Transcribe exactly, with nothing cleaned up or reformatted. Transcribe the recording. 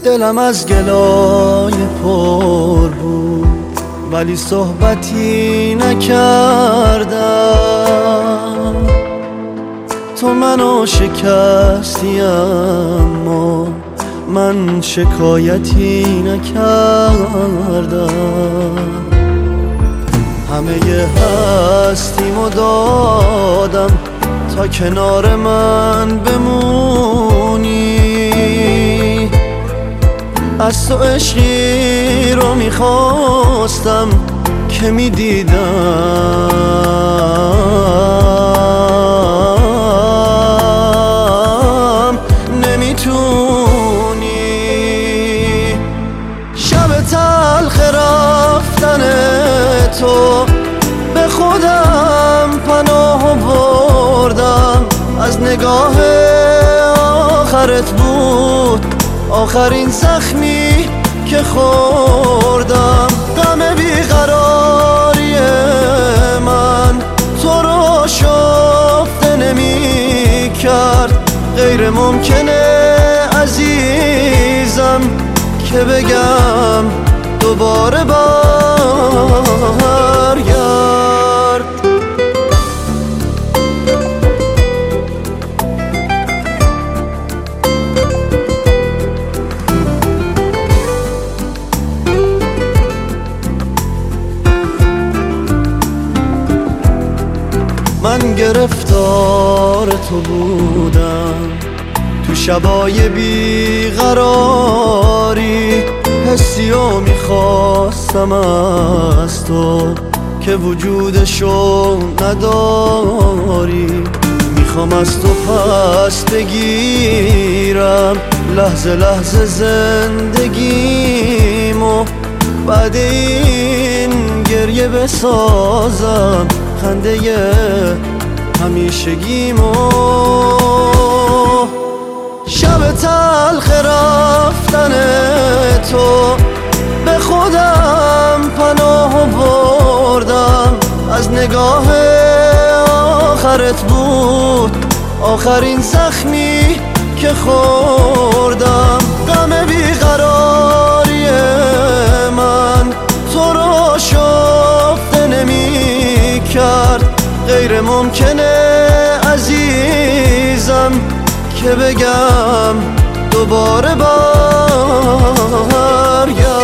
دلم از گلای پر بود ولی صحبتی نکردم. تو منو شکستی اما من شکایتی نکردم. همه هستیمو دادم تا کنار من بمونی. از تو عشقی رو میخواستم که میدیدم نمیتونی. شب تلخ رفتن تو به خودم پناه بردم. از نگاه آخرت بود آخرین زخمی که خوردم. غم بیقراری من تو رو شفته نمی کرد. غیر ممکنه عزیزم که بگم دوباره برگرد. من گرفتار تو بودم تو شبای بیقراری. حسیو میخواستم از تو که وجودشو نداری. میخوام از تو پس بگیرم لحظه لحظه زندگیمو. بعد این گریه بسازم خنده همیشگیمو. شب تلخ رفتن تو به خودم پناه بردم. از نگاه آخرت بود آخرین زخمی که خوردم. غم بیقراری من تو رو شفته نمی کرد. غیر ممکنه عزیزم که بگم دوباره برگرد.